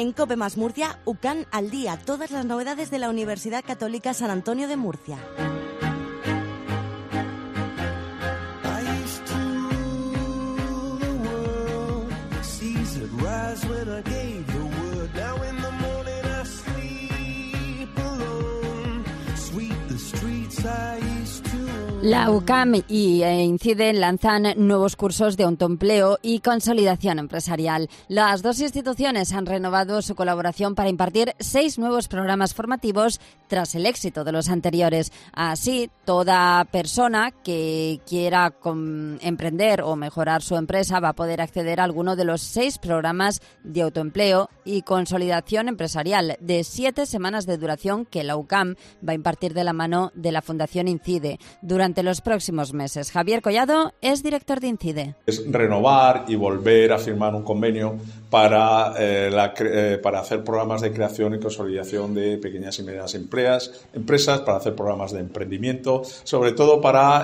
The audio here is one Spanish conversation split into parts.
En COPE más Murcia, UCAM al día, todas las novedades de la Universidad Católica San Antonio de Murcia. La UCAM y INCIDE lanzan nuevos cursos de autoempleo y consolidación empresarial. Las dos instituciones han renovado su colaboración para impartir 6 nuevos programas formativos tras el éxito de los anteriores. Así, toda persona que quiera emprender o mejorar su empresa va a poder acceder a alguno de los 6 programas de autoempleo y consolidación empresarial de 7 semanas de duración que la UCAM va a impartir de la mano de la Fundación INCIDE durante los próximos meses. Javier Collado es director de INCIDE. Es renovar y volver a firmar un convenio para hacer programas de creación y consolidación de pequeñas y medianas empresas, para hacer programas de emprendimiento, sobre todo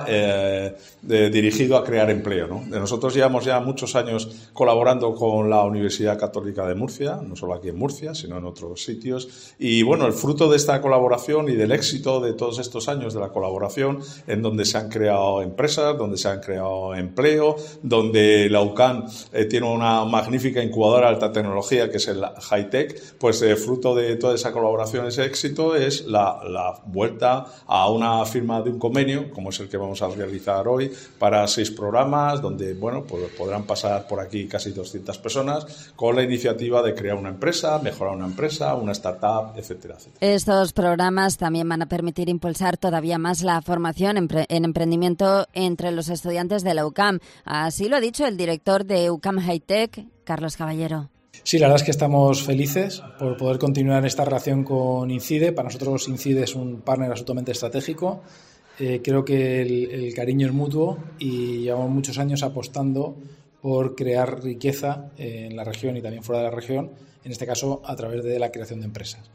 dirigido a crear empleo, ¿no? Nosotros llevamos ya muchos años colaborando con la Universidad Católica de Murcia, no solo aquí en Murcia, sino en otros sitios. Y bueno, el fruto de esta colaboración y del éxito de todos estos años de la colaboración, en donde se han creado empresas, donde se han creado empleo, donde la UCAM tiene una magnífica incubadora de alta tecnología que es el Hightech, pues fruto de toda esa colaboración, ese éxito, es la vuelta a una firma de un convenio, como es el que vamos a realizar hoy, para 6 programas, donde bueno, pues podrán pasar por aquí casi 200 personas, con la iniciativa de crear una empresa, mejorar una empresa, una startup, etcétera, etcétera. Estos programas también van a permitir impulsar todavía más la formación en emprendimiento entre los estudiantes de la UCAM. Así lo ha dicho el director de UCAM Hightech, Carlos Caballero. Sí, la verdad es que estamos felices por poder continuar esta relación con INCIDE. Para nosotros INCIDE es un partner absolutamente estratégico. Creo que el cariño es mutuo y llevamos muchos años apostando por crear riqueza en la región y también fuera de la región, en este caso a través de la creación de empresas.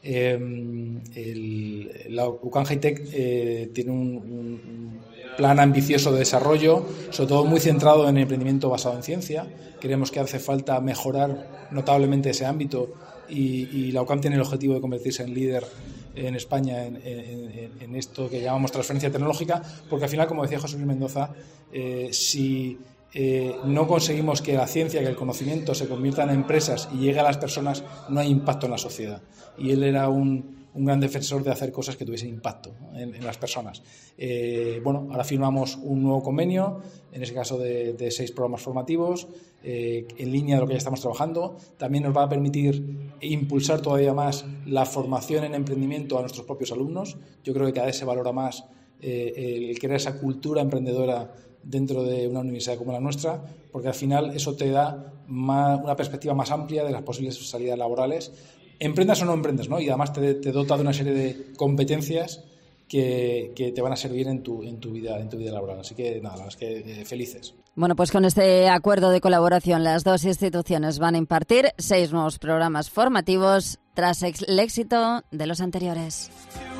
La UCAM Hightech tiene un plan ambicioso de desarrollo, sobre todo muy centrado en el emprendimiento basado en ciencia. Creemos que hace falta mejorar notablemente ese ámbito y la UCAM tiene el objetivo de convertirse en líder en España en esto que llamamos transferencia tecnológica, porque al final, como decía José Luis Mendoza, si no conseguimos que la ciencia, que el conocimiento se convierta en empresas y llegue a las personas, no hay impacto en la sociedad. Y él era un gran defensor de hacer cosas que tuviesen impacto en las personas. Bueno, ahora firmamos un nuevo convenio, en ese caso de 6 programas formativos, en línea de lo que ya estamos trabajando. También nos va a permitir impulsar todavía más la formación en emprendimiento a nuestros propios alumnos. Yo creo que cada vez se valora más el crear esa cultura emprendedora dentro de una universidad como la nuestra, porque al final eso te da una perspectiva más amplia de las posibles salidas laborales, emprendas o no emprendas, ¿no? Y además te dota de una serie de competencias que te van a servir en tu vida laboral. Así que nada, la verdad es que felices. Bueno, pues con este acuerdo de colaboración las dos instituciones van a impartir 6 nuevos programas formativos tras el éxito de los anteriores.